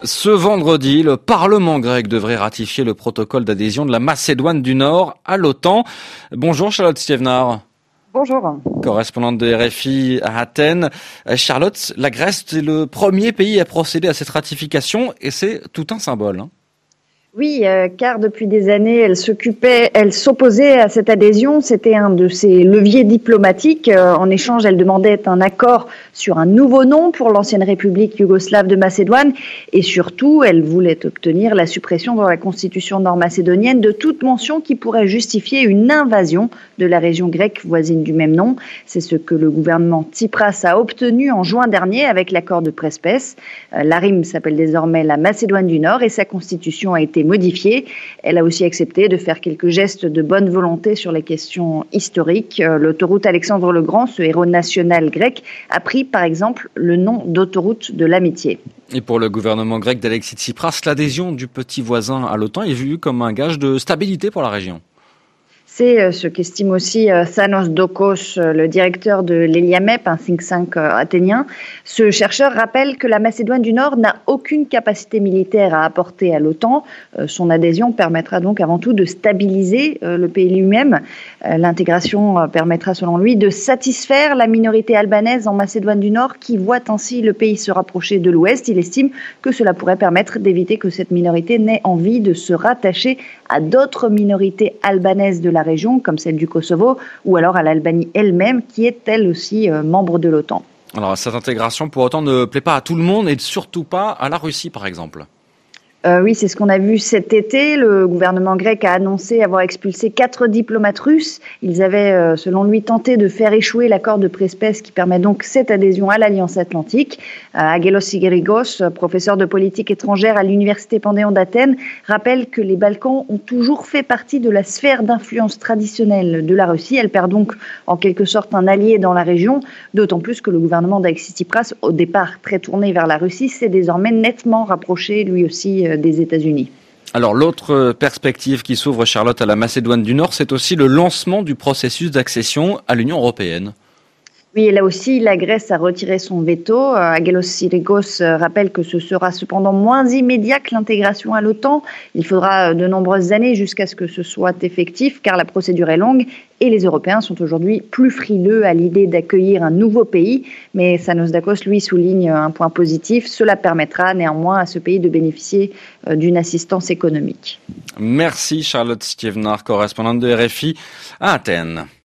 Ce vendredi, le Parlement grec devrait ratifier le protocole d'adhésion de la Macédoine du Nord à l'OTAN. Bonjour Charlotte Stevenard. Bonjour. Correspondante de RFI à Athènes. Charlotte, la Grèce est le premier pays à procéder à cette ratification et c'est tout un symbole. Oui, car depuis des années, elle s'opposait à cette adhésion. C'était un de ses leviers diplomatiques. En échange, elle demandait un accord sur un nouveau nom pour l'ancienne République yougoslave de Macédoine. Et surtout, elle voulait obtenir la suppression dans la constitution nord-macédonienne de toute mention qui pourrait justifier une invasion de la région grecque voisine du même nom. C'est ce que le gouvernement Tsipras a obtenu en juin dernier avec l'accord de Prespes. L'ARYM s'appelle désormais la Macédoine du Nord et sa constitution a été modifiée. Elle a aussi accepté de faire quelques gestes de bonne volonté sur les questions historiques. L'autoroute Alexandre le Grand, ce héros national grec, a pris par exemple le nom d'autoroute de l'amitié. Et pour le gouvernement grec d'Alexis Tsipras, l'adhésion du petit voisin à l'OTAN est vue comme un gage de stabilité pour la région. C'est ce qu'estime aussi Thanos Dokos, le directeur de l'Eliamep, un think tank athénien. Ce chercheur rappelle que la Macédoine du Nord n'a aucune capacité militaire à apporter à l'OTAN. Son adhésion permettra donc avant tout de stabiliser le pays lui-même. L'intégration permettra selon lui de satisfaire la minorité albanaise en Macédoine du Nord qui voit ainsi le pays se rapprocher de l'Ouest. Il estime que cela pourrait permettre d'éviter que cette minorité n'ait envie de se rattacher à d'autres minorités albanaises de la région, comme celle du Kosovo, ou alors à l'Albanie elle-même, qui est elle aussi membre de l'OTAN. Alors cette intégration pour autant ne plaît pas à tout le monde et surtout pas à la Russie par exemple. Oui, c'est ce qu'on a vu cet été. Le gouvernement grec a annoncé avoir expulsé 4 diplomates russes. Ils avaient, selon lui, tenté de faire échouer l'accord de Prespes qui permet donc cette adhésion à l'Alliance Atlantique. Aggelos Sigerigos, professeur de politique étrangère à l'Université Pandéon d'Athènes, rappelle que les Balkans ont toujours fait partie de la sphère d'influence traditionnelle de la Russie. Elle perd donc en quelque sorte un allié dans la région, d'autant plus que le gouvernement d'Alexis Tsipras, au départ très tourné vers la Russie, s'est désormais nettement rapproché lui aussi des États-Unis. Alors l'autre perspective qui s'ouvre, Charlotte, à la Macédoine du Nord, c'est aussi le lancement du processus d'accession à l'Union européenne. Oui, et là aussi, la Grèce a retiré son veto. Aggelos Sigerigos rappelle que ce sera cependant moins immédiat que l'intégration à l'OTAN. Il faudra de nombreuses années jusqu'à ce que ce soit effectif, car la procédure est longue et les Européens sont aujourd'hui plus frileux à l'idée d'accueillir un nouveau pays. Mais Thanos Dakos, lui, souligne un point positif. Cela permettra néanmoins à ce pays de bénéficier d'une assistance économique. Merci Charlotte Stevenard, correspondante de RFI à Athènes.